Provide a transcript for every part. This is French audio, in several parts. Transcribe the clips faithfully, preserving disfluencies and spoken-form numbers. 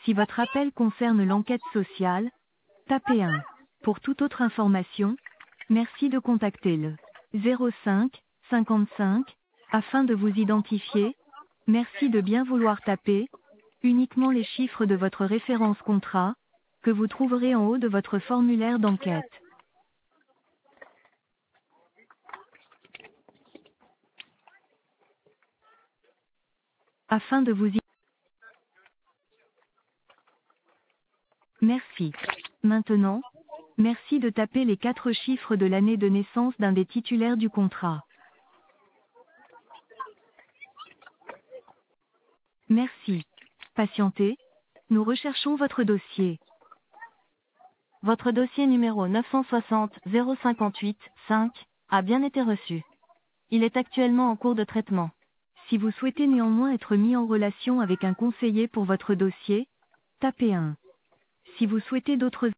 Si votre appel concerne l'enquête sociale, tapez un. Pour toute autre information, merci de contacter le zéro cinq cinquante-cinq afin de vous identifier. Merci de bien vouloir taper uniquement les chiffres de votre référence contrat que vous trouverez en haut de votre formulaire d'enquête. Afin de vous y... Merci. Maintenant, merci de taper les quatre chiffres de l'année de naissance d'un des titulaires du contrat. Merci. Patientez. Nous recherchons votre dossier. Votre dossier numéro neuf cent soixante zéro cinquante-huit cinq a bien été reçu. Il est actuellement en cours de traitement. Si vous souhaitez néanmoins être mis en relation avec un conseiller pour votre dossier, tapez un. Si vous souhaitez d'autres...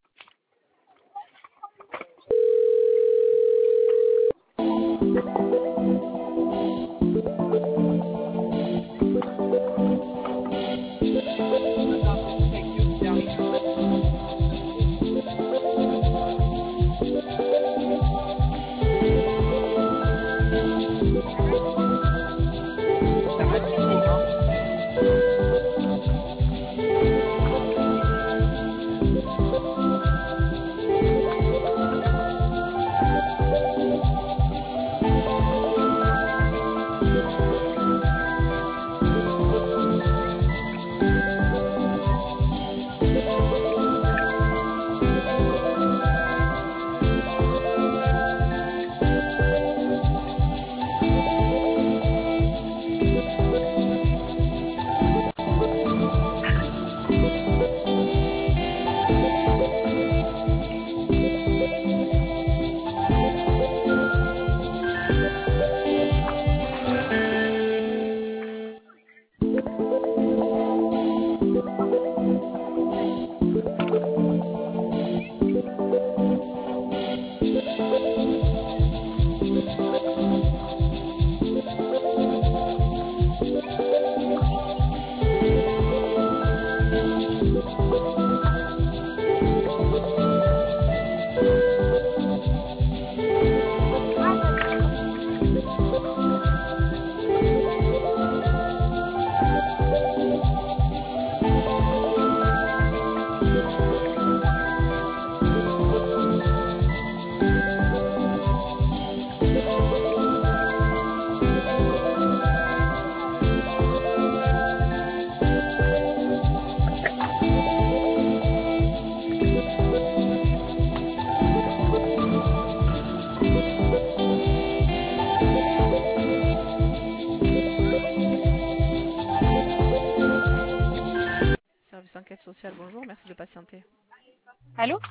Service enquête sociale, bonjour, merci de patienter. Allô?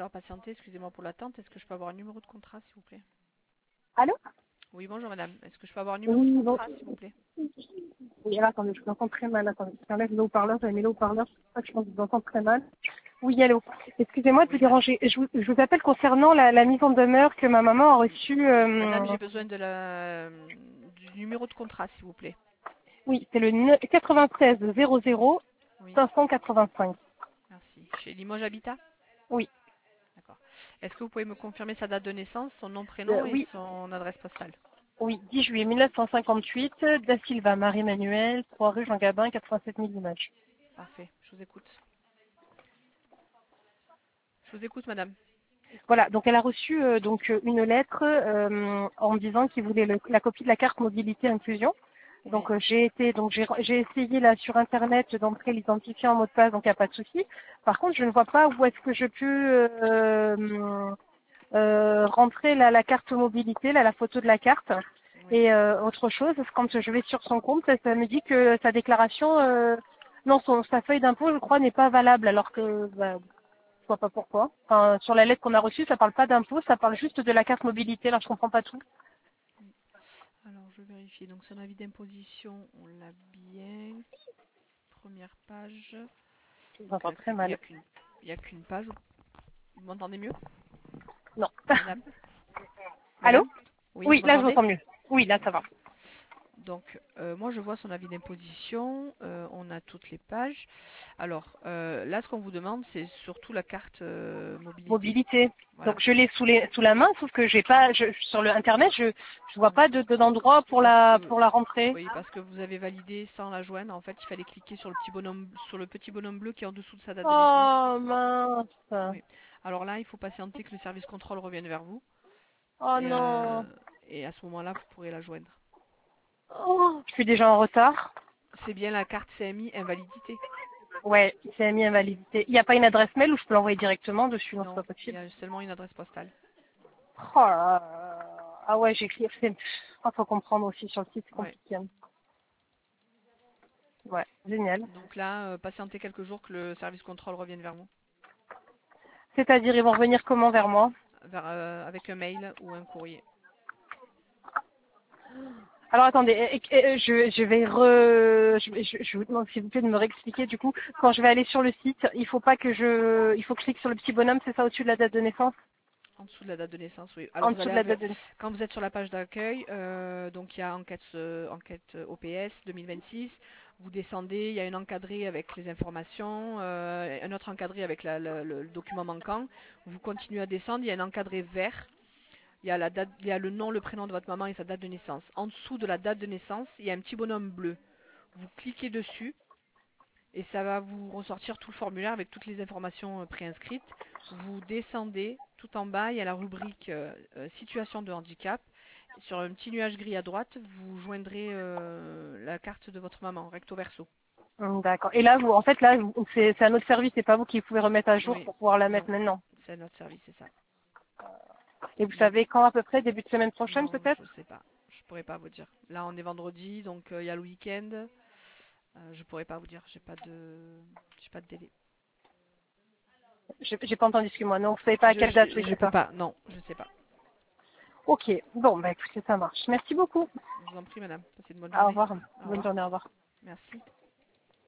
d'avoir patienté. Excusez-moi pour l'attente. Est-ce que je peux avoir un numéro de contrat, s'il vous plaît? Allô? Oui, bonjour madame. Est-ce que je peux avoir un numéro de Oui, bon. contrat, s'il vous plaît? Oui, alors, attendez, je vous entends très mal. Attendez, j'enlève le haut-parleur, j'avais mis le haut-parleur, c'est pour ça que je pense que je vous entends très mal. Oui, allô. Excusez-moi de vous Oui, madame. déranger. Je vous, je vous appelle concernant la, la mise en demeure que ma maman a reçue. Madame, Euh, j'ai besoin de la... du numéro de contrat, s'il vous plaît. oui, c'est le ne- quatre-vingt-treize zéro zéro Oui, cinq cent quatre-vingt-cinq. merci. Chez Limoges Habitat? Oui, D'accord. Est-ce que vous pouvez me confirmer sa date de naissance, son nom, euh, prénom et oui, son adresse postale? oui, dix juillet mille neuf cent cinquante-huit, Da Silva Marie-Manuel, trois rue Jean Gabin, quatre-vingt-sept mille images. Parfait, je vous écoute. Je vous écoute, madame. Voilà, donc elle a reçu euh, donc euh, une lettre euh, en me disant qu'il voulait le- la copie de la carte mobilité inclusion. Oui. Donc euh, j'ai été donc j'ai j'ai essayé là sur internet d'entrer l'identifiant en mot de passe, donc il n'y a pas de souci. Par contre, je ne vois pas où est-ce que je peux euh, euh, rentrer la, la carte mobilité, là, la photo de la carte. Oui. Et euh, autre chose, quand je vais sur son compte, ça, ça me dit que sa déclaration, euh, non, son, sa feuille d'impôt, je crois, n'est pas valable, alors que bah, je vois pas pourquoi. Enfin, sur la lettre qu'on a reçue, ça parle pas d'impôt, ça parle juste de la carte mobilité, alors je comprends pas tout. Alors, je vérifie. Donc, son avis d'imposition, on l'a bien. Première page. Je vous Donc, entends euh, très il n'y mal. a qu'une il y a qu'une page. Vous m'entendez mieux, Non. madame? Allô? Madame? Oui, vous Oui, là je vous m'entendez? entends mieux. Oui, là ça va. Ok. Donc, euh, moi, je vois son avis d'imposition. Euh, on a toutes les pages. Alors, euh, là, ce qu'on vous demande, c'est surtout la carte euh, mobilité. Mobilité. Voilà. Donc je l'ai sous les sous la main, sauf que j'ai pas je, sur le internet, je je vois pas de de- d'endroit pour Parce la que, pour la rentrer. oui, parce que vous avez validé sans la joindre. En fait, il fallait cliquer sur le petit bonhomme, sur le petit bonhomme bleu qui est en dessous de sa date de naissance. Oh mince. Oui. Alors là, il faut patienter que le service contrôle revienne vers vous. Oh Et, non. euh, et à ce moment-là, vous pourrez la joindre. Oh, je suis déjà en retard. C'est bien la carte C M I invalidité. Ouais, c'est mis invalidité. Il n'y a pas une adresse mail où je peux l'envoyer directement dessus, non, c'est Non, pas il y possible. a seulement une adresse postale. Oh là là. Ah ouais, j'ai écrit. c'est- Ah, faut comprendre aussi sur le site, c'est Ouais. compliqué. Ouais, génial. Donc là, euh, patientez quelques jours que le service contrôle revienne vers vous. C'est-à-dire, ils vont revenir comment vers moi? Vers, euh, avec un mail ou un courrier. Alors attendez, euh, euh, je, je vais re, je, je, je vous demande s'il vous plaît de me réexpliquer du coup. Quand je vais aller sur le site, il faut pas que je, il faut que je clique sur le petit bonhomme, c'est ça au-dessus de la date de naissance, En dessous de la date de naissance, oui. en Alors vous dessous allez de la avec- date de naissance. quand vous êtes sur la page d'accueil, euh, donc il y a enquête, euh, enquête O P S deux mille vingt-six. Vous descendez, il y a une encadrée avec les informations, euh, un autre encadré avec la- la- le, le document manquant. Vous continuez à descendre, il y a un encadré vert. Il y a la date, il y a le nom, le prénom de votre maman et sa date de naissance. En dessous de la date de naissance, il y a un petit bonhomme bleu. Vous cliquez dessus et ça va vous ressortir tout le formulaire avec toutes les informations euh, préinscrites. Vous descendez tout en bas, il y a la rubrique euh, euh, situation de handicap. Sur un petit nuage gris à droite, vous joindrez euh, la carte de votre maman, recto verso. Hum, D'accord. Et là, vous, en fait, là, vous- c'est c'est un autre service, c'est pas vous qui pouvez remettre à jour Oui, pour pouvoir la non, mettre maintenant. c'est notre service, c'est ça. Et vous Donc, savez quand à peu près, début de semaine prochaine non, peut-être? je sais pas. Je pourrais pas vous dire. Là, on est vendredi, donc euh, il y a le week-end. Euh, je pourrais pas vous dire. J'ai pas de, j'ai pas de délai. J'ai j'ai pas entendu, excuse-moi. Non, vous savez pas à Je, quelle date, je, oui, je c'est peux ça. pas. Non, je sais pas. Ok. Bon, bah écoutez, ça marche. Merci beaucoup. Je vous en prie, madame. Passez une bonne Au journée. revoir. Au Bonne revoir. journée, au revoir. Merci.